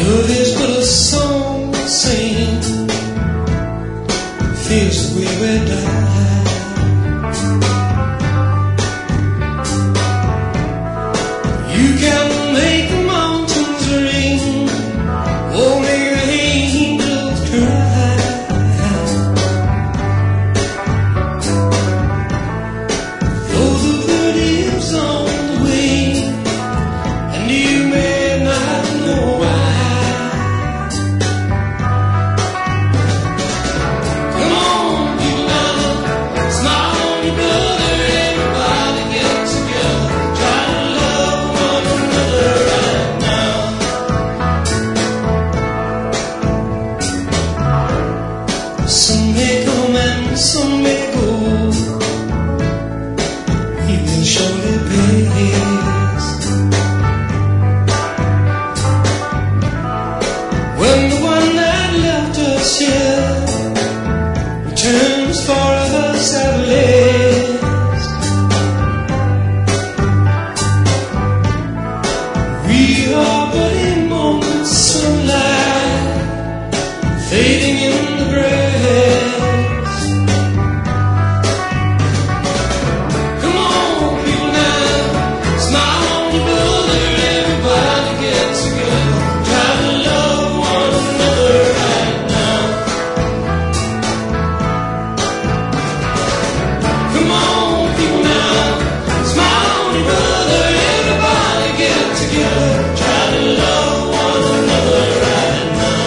Love is but a song we sing, feels the way we die. You can make the mountains ring, or make the angels cry. Though the bird is on the wing, and you may not know why. Come on, people now, smile on your brother, everybody get together, try to love one another right now. Some may come and some may go, he will surely pass. When the one that left us here returns for us at last, we are but a moment's sunlight fading in the grass. Come on, people now, smile on your brother, everybody get together, try to love one another right now. Come on, people now, smile on your brother, everybody get together, try to love one another right now.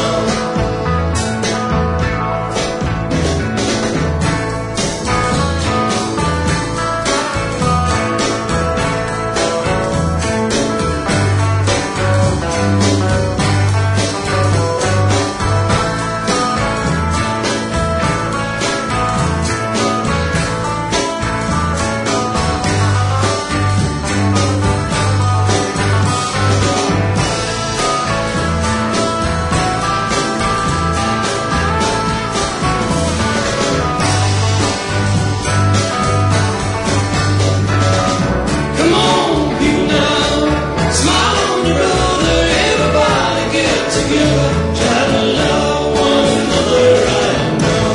Come on, people now, smile on your brother, everybody get together, try to love one another right now.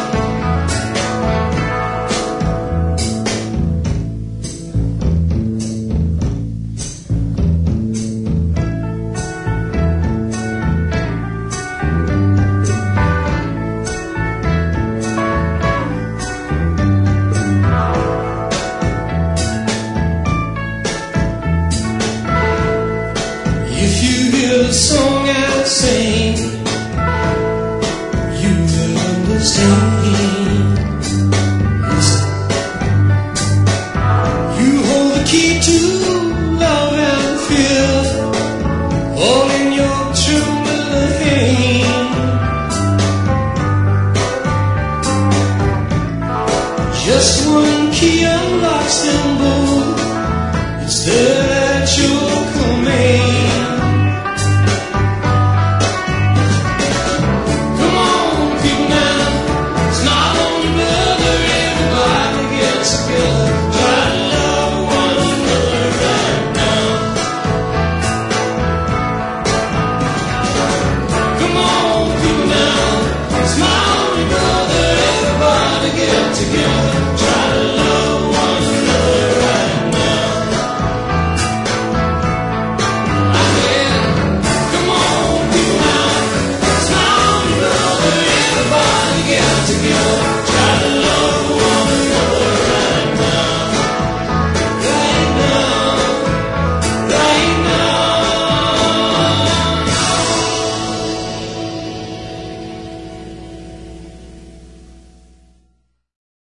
If you hear the song I sing, you will understand. Listen. You hold the key to love and fear, all in your true little hand. Just one key unlocks them